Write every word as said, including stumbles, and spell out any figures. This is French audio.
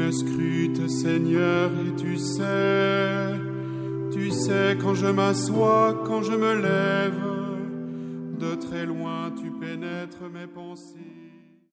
me scrutes, Seigneur, et tu sais, tu sais quand je m'assois, quand je me lève, de très loin tu pénètres mes pensées.